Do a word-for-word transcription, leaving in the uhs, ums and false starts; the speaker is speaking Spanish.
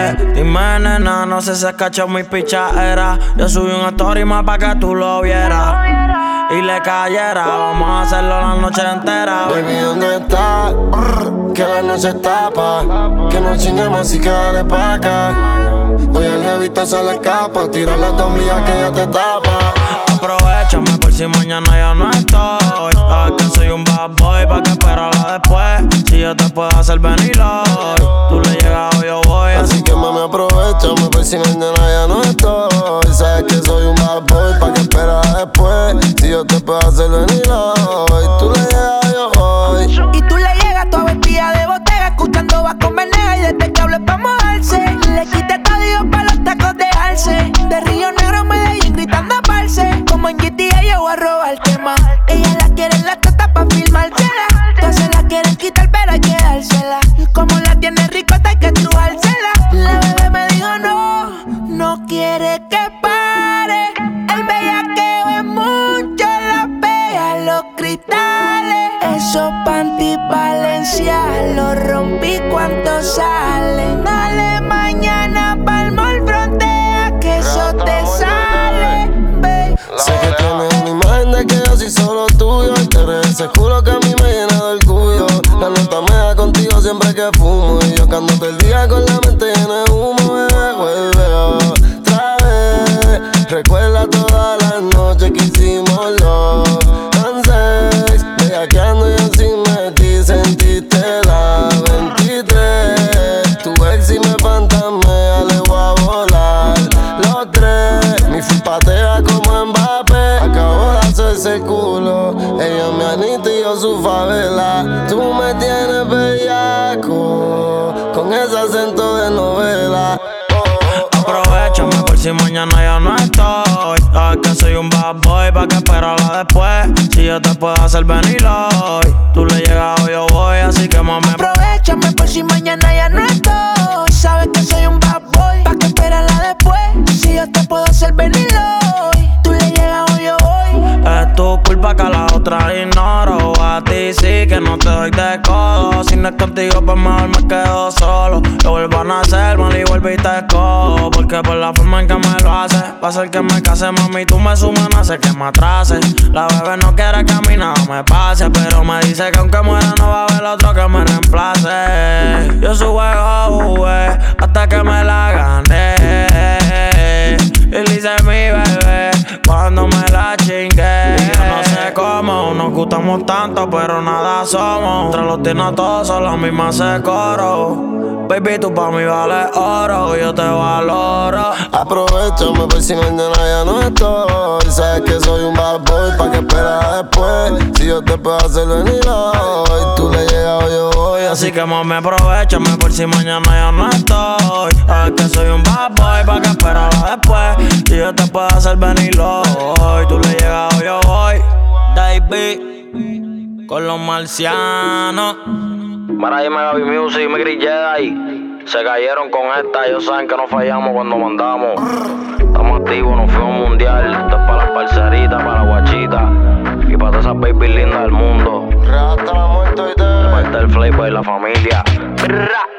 Eh, dime nena, no sé si has cachado mi pichadera. Yo subí una story más pa' que tú lo vieras y le cayera. Vamos a hacerlo la noche entera. Baby, ¿dónde estás? Brr, que la noche tapa. Que no chinguemos y que dale pa' acá. Hoy el jevito se le escapa. Tira las dos mías que ya te tapa. Aprovechame por si mañana ya no estoy. Sabes que soy un bad boy, pa' que esperarla después. Si yo te puedo hacer venir hoy, tú le llegas o yo voy. Así que mami, aprovechame por si mañana ya no estoy. Sabes que soy un bad boy, pa' que esperarla después. Si yo te puedo hacer venir hoy, tú le llegas o yo voy. Y tú le llegas toda vestida de botella, escuchando vas con Venegas y desde que hables pa' mojarse. Le quité todo Dios pa' los tacos de alce. De Río Negro a Medellín gritando parce. Como en G T A llegó a robar tema. Ella la quiere en la teta pa' filmársela. Todas se la quieren quitar pero hay que dársela. Y como la tiene ricota hay que trujársela. La bebé me dijo no, no quiere que pare. El bellaqueo es mucho, la pega los cristales. Esos panty Valencia los rompí cuando salen. Dale mañana pa'l mall frontea que eso te sale, babe. Sé que tienes una imagen de que yo soy solo tuyo. Y te ese culo que a mí me llena de orgullo. La nota me da contigo siempre que fumo. Y yo que ando todo el día con la mente llena de humo. Bebé, vuelve otra vez. Recuerda todas las noches que hicimos los dances. Bellaqueando y así me di, sentiste la veintitrés. Tu ex y me fantasmea, le voy a volar los tres. Mi full patea como Mbappé. Acabo de hacerse el culo. Ella me Anita y yo su favela. Tú me tienes bellaco con ese acento de novela. Aprovechame por si mañana ya no estoy. Sabes que soy un bad boy, pa' que esperarla después. Si yo te puedo hacer venir hoy, tú le llegas o yo voy. Así que mami, aprovechame por si mañana ya no estoy. Sabes que soy un bad boy, pa' que esperarla después. Si yo te puedo hacer venir hoy, tú le llegas o yo voy. es tu culpa que a la otra ignoro. A ti sí que no te doy de codo. Si no es contigo pues mejor me quedo solo. Lo vuelvan a hacer mal y vuelvo y te cojo. Porque por la forma en que me lo haces, va a ser que me case, mami, tú me sumas, no hace que me atrase. La bebé no quiere que a mí nada me pase, pero me dice que aunque muera no va a haber otro que me reemplace. Yo su juego jugué hasta que me la gané. Y le hice mi bebé cuando me la chingué. Y yo no sé cómo nos gustamos tanto, pero nada somos. Entre los tiene todos son las mismas se coro. Baby, tú pa' mí vales oro, yo te valoro. Aprovechame por si mañana ya no estoy. Sabes que soy un bad boy, pa' que esperas después. Si yo te puedo hacer venir hoy, tú le llegas o yo voy. Así que mami, aprovechame por si mañana ya no estoy. Sabes que soy un bad boy, pa' que esperarla después. Si yo te puedo hacer venir hoy, tú le llegas o yo voy. Baby, con los marcianos. Mara, dime Gaby Music y me grillé de ahí. Se cayeron con esta, ellos saben que no fallamos cuando mandamos. Estamos activos, nos fuimos mundial. Esto es para las parceritas, para la guachita y para todas esas baby lindas del mundo. Hasta la muerte hoy te. De parte del Flavor y la familia.